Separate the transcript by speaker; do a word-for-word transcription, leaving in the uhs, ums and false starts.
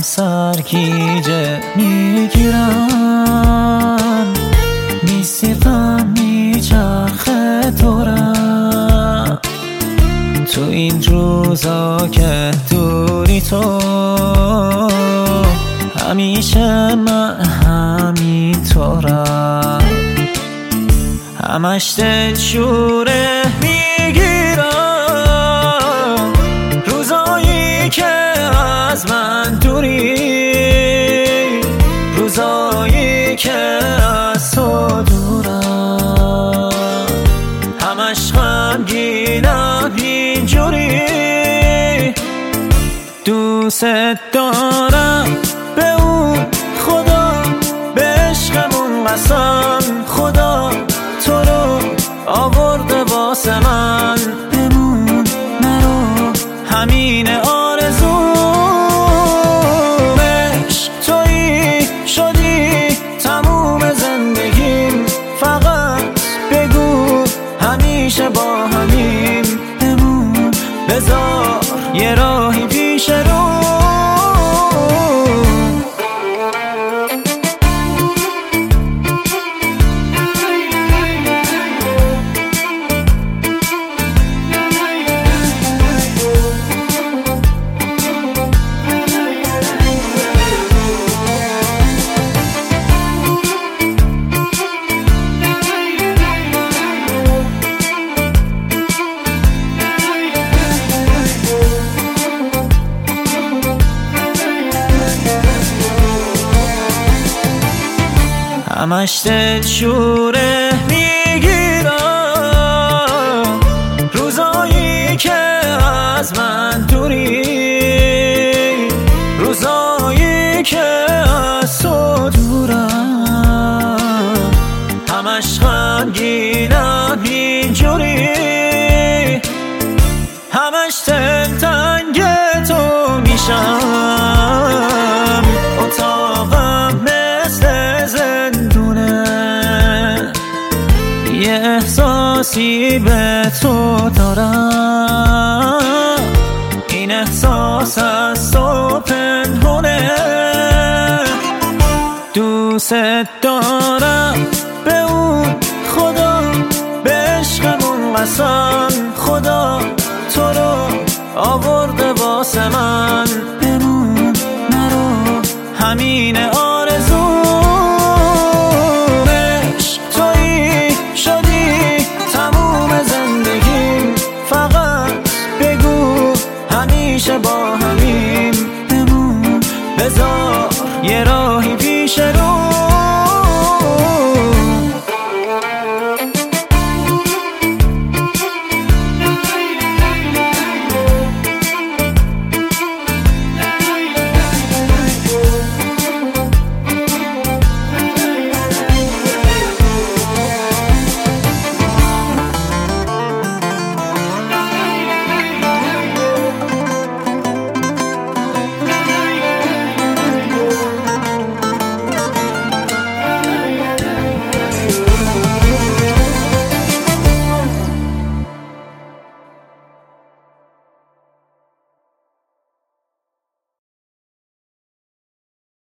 Speaker 1: سرگیجه میگیرم، میسیقم میچرخه دورم. تو این روزا که دوری تو، همیشه من همینطورم. همش دلشوره میگیرم، روزایی که از من دوری، روزایی که از تو دورم. همش غمگینم اینجوری، دوست دارم به اون خدا، به عشقمون قسم خدا تو رو آورده واسه من. بمون نرو، همین آرزومش تویی شدی تموم زندگیم. فقط بگو همیشه با همیم، بمون بذار یه راهی پیش رو. همش دلشوره میگیرم، روزایی که از من دوری، روزایی که از تو دورم. همش غمگینم اینجوری، همش دلتنگ تو میشم. اتاقم مثل زندونه، یه احساسی به تو دارم. این احساس از تو پنهونه، دوست دارم به اون خدا، به عشقمون قسم خدا تو رو آورد